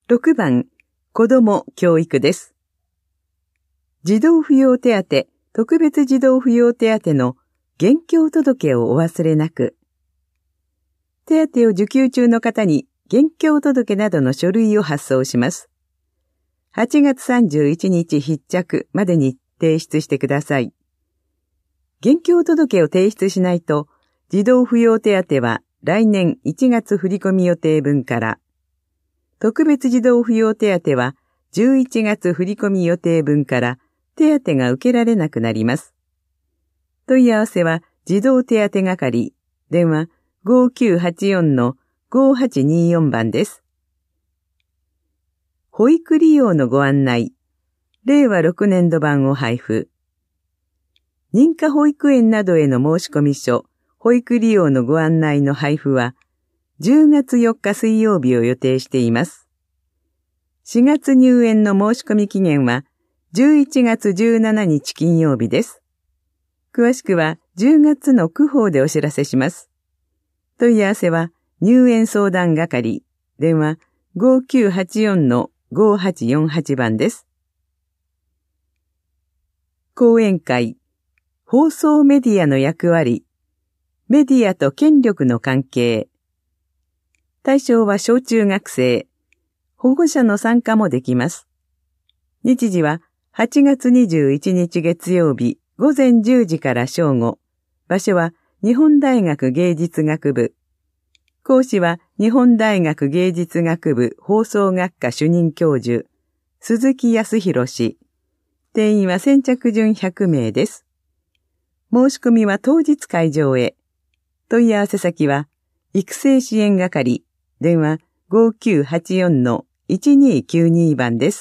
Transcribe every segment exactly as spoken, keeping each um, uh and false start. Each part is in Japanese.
ろくばん、子ども教育です。児童扶養手当、特別児童扶養手当の現況届をお忘れなく。手当を受給中の方に現況届などの書類を発送します。はちがつさんじゅういちにち必着までに提出してください。現況届を提出しないと、児童扶養手当は来年いちがつ振込予定分から、特別児童扶養手当はじゅういちがつ振込予定分から手当が受けられなくなります。問い合わせは児童手当係、電話 ごきゅうはちよんのごはちによん 番です。保育利用のご案内、れいわろくねんど版を配布。認可保育園などへの申込書、保育利用のご案内の配布は、じゅうがつよっか水曜日を予定しています。しがつ入園の申込期限は、じゅういちがつじゅうしちにち金曜日です。詳しくはじゅうがつの区報でお知らせします。問い合わせは、入園相談係、電話 ごきゅうはちよんのごはちよんはち 番です。講演会、放送メディアの役割、メディアと権力の関係。対象は小中学生、保護者の参加もできます。日時ははちがつにじゅういちにち月曜日ごぜんじゅうじから正午。場所は日本大学芸術学部。講師は日本大学芸術学部放送学科主任教授、鈴木康弘氏。定員は先着順ひゃくめいです。申し込みは当日会場へ。問い合わせ先は、育成支援係、電話 ごきゅうはちよんのいちにきゅうに 番です。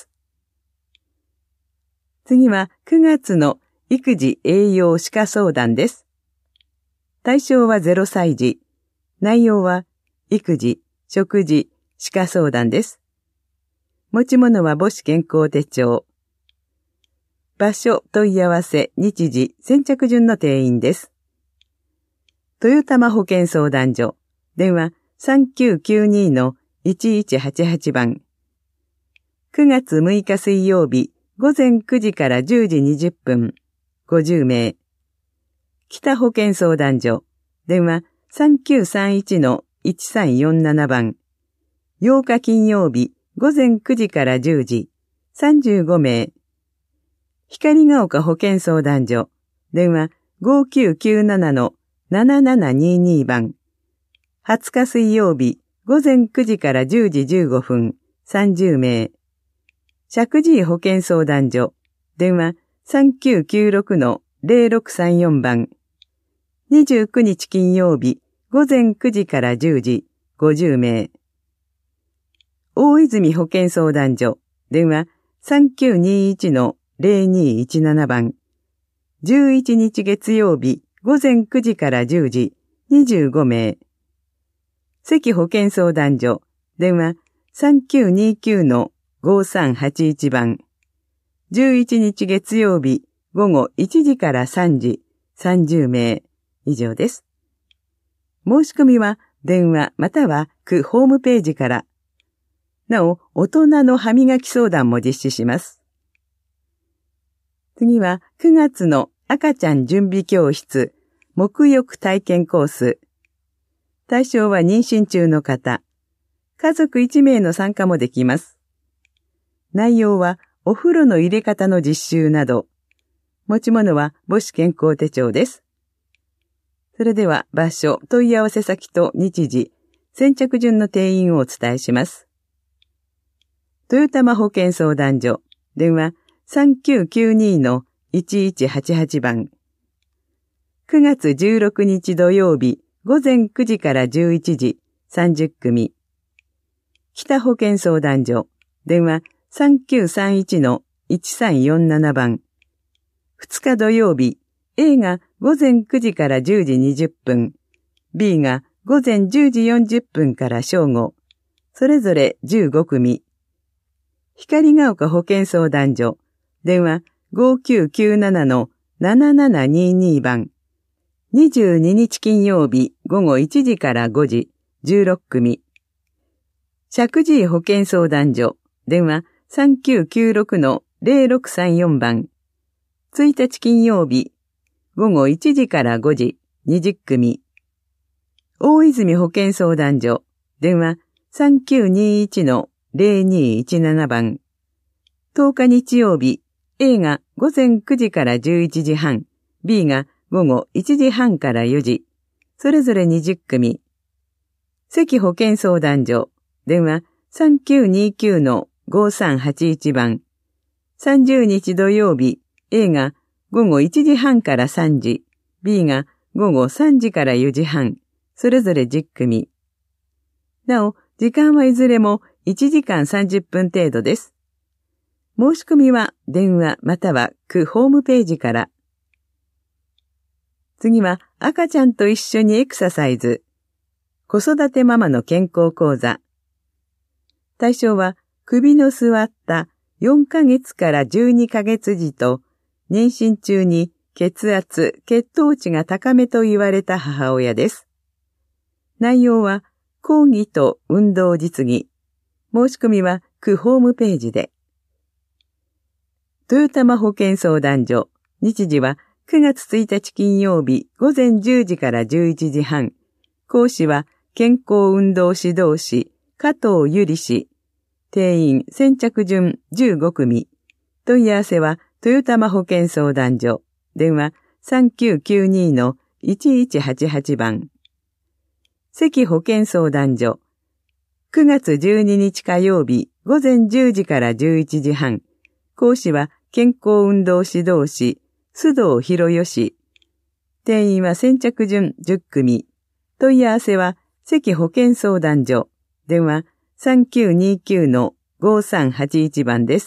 次はくがつの育児栄養歯科相談です。対象はゼロさいじ。内容は、育児、食事、歯科相談です。持ち物は母子健康手帳。場所、問い合わせ、日時、先着順の定員です。豊玉保健相談所、電話 さんきゅうきゅうにのいちいちはちはち 番。くがつむいか水曜日、ごぜんくじからじゅうじにじゅっぷん、ごじゅうめい。北保健相談所、電話 さんきゅうさんいちのいちさんよんなな 番。ようか金曜日、ごぜんくじからじゅうじ、さんじゅうごめい。光が丘保健相談所、電話 ごきゅうきゅうななのななななにに 番。はつか水曜日、ごぜんくじからじゅうじじゅうごふん、さんじゅうめい。石神井保健相談所、電話 さんきゅうきゅうろくのぜろろくさんよん 番。にじゅうくにち金曜日、ごぜんくじからじゅうじ、ごじゅうめい。大泉保健相談所、電話 さんきゅうにいちのぜろにいちなな 番。じゅういちにち月曜日、ごぜんくじからじゅうじ、にじゅうごめい。関保健相談所、電話 さんきゅうにきゅうのごさんはちいち 番。じゅういちにち月曜日、ごごいちじからさんじ、さんじゅうめい。以上です。申し込みは電話または区ホームページから。なお、大人の歯磨き相談も実施します。次はくがつの赤ちゃん準備教室、沐浴体験コース。対象は妊娠中の方。家族いちめいの参加もできます。内容はお風呂の入れ方の実習など。持ち物は母子健康手帳です。それでは場所、問い合わせ先と日時、先着順の定員をお伝えします。豊玉保健相談所、電話 さんきゅうきゅうにのいちいちはちはち 番。くがつじゅうろくにち土曜日、ごぜんくじからじゅういちじ、さんじゅっくみ。北保健相談所、電話 さんきゅうさんいちのいちさんよんなな 番。ふつか土曜日、A がごぜんくじからじゅうじにじゅっぷん、B がごぜんじゅうじよんじゅっぷんから正午、それぞれじゅうごくみ。光が丘保健相談所、電話 ごきゅうきゅうななのななななにに 番。にじゅうににち金曜日ごごいちじからごじ、じゅうろっくみ。 石神井保健相談所、電話 さんきゅうきゅうろくのゼロろくさんよん 番。ついたち金曜日、午後いちじからごじ、にじゅっくみ。大泉保健相談所、電話 さんきゅうにいちのゼロにいちなな 番。とおか日曜日、A が午前くじからじゅういちじはん、B が午後いちじはんからよじ、それぞれにじゅっくみ。関保健相談所、電話 さんきゅうにきゅうのごさんはちいち 番。さんじゅうにち土曜日、A が午後いちじはんからさんじ、B が午後さんじからよじはん、それぞれじゅっくみ。なお、時間はいずれもいちじかんさんじゅっぷん程度です。申し込みは電話または区ホームページから。次は赤ちゃんと一緒にエクササイズ。子育てママの健康講座。対象は首の座ったよんかげつからじゅうにかげつ児と妊娠中に血圧、血糖値が高めと言われた母親です。内容は講義と運動実技。申し込みは区ホームページで。豊玉保健相談所。日時はくがつついたち金曜日午前じゅうじからじゅういちじはん。講師は健康運動指導士加藤ゆり氏。定員先着順じゅうごくみ。問い合わせは豊玉保健相談所。電話 さんきゅうきゅうにのいちいちはちはち 番。関保健相談所。くがつじゅうににち火曜日午前じゅうじからじゅういちじはん。講師は健康運動指導士須藤博義。定員は先着順じゅっくみ。問い合わせは関保健相談所。電話 さんきゅうにきゅうのごさんはちいち 番です。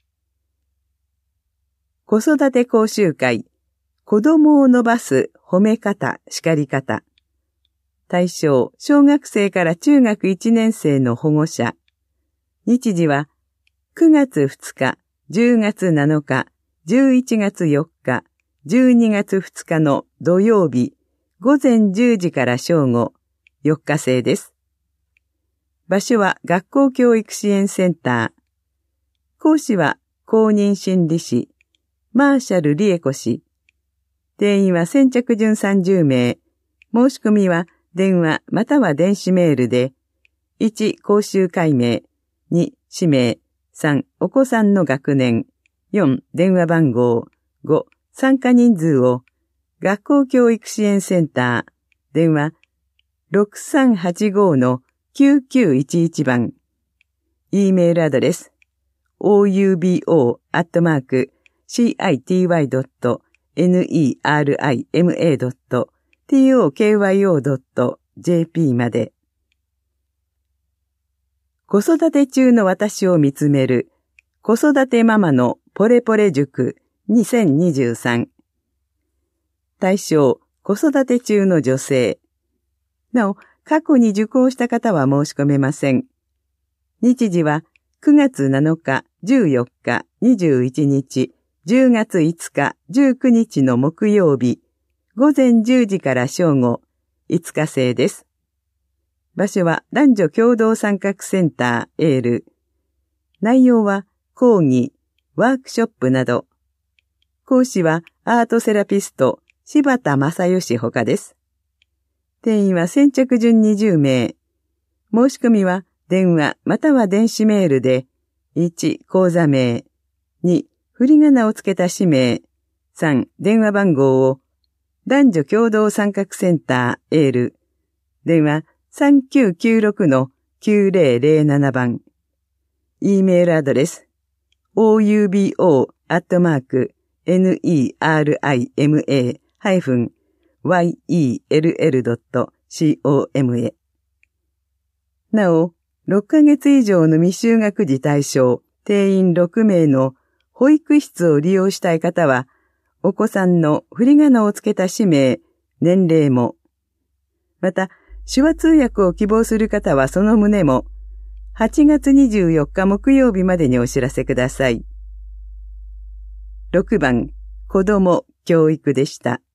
子育て講習会。子供を伸ばす褒め方、叱り方。対象、小学生から中学いちねん生の保護者。日時はくがつふつか、じゅうがつなのか、じゅういちがつよっか、じゅうにがつふつかの土曜日、午前じゅうじから正午、よっか制です。場所は学校教育支援センター。講師は公認心理師、マーシャルリエコ氏。定員は先着順さんじゅうめい。申し込みは電話または電子メールで、いち講習会名、に氏名、さんお子さんの学年、よん電話番号、ご参加人数を学校教育支援センター、電話ろくさんはちごのきゅうきゅういちいち 番、E メールアドレス オーユービーオー アットマーク シーアイティーワイ ドット ネルマ ドット トードット ジェーピー まで。子育て中の私を見つめる子育てママのポレポレ塾にせんにじゅうさん。対象、子育て中の女性。なお、過去に受講した方は申し込めません。日時はくがつなのか、じゅうよっか、にじゅういちにち、じゅうがついつか、じゅうくにちの木曜日、午前じゅうじから正午、いつか制です。場所は男女共同参画センター エール。内容は講義、ワークショップなど。講師はアートセラピスト柴田正義ほかです。定員は先着順にじゅうめい。申し込みは電話または電子メールで、いち講座名、に振り仮名をつけた氏名、さん電話番号を男女共同参画センター エール。電話さんきゅうきゅうろくのきゅうぜろぜろなな 番。E メールアドレス オーユービーオー アットマーク ネルマ ハイフン ワイイーエルエル ドット コム へ。なお、ろっかげつ以上の未就学児対象定員ろくめいの保育室を利用したい方は、お子さんの振り仮名をつけた氏名、年齢も、また、手話通訳を希望する方はその旨も、はちがつにじゅうよっか木曜日までにお知らせください。ろくばん、子ども教育でした。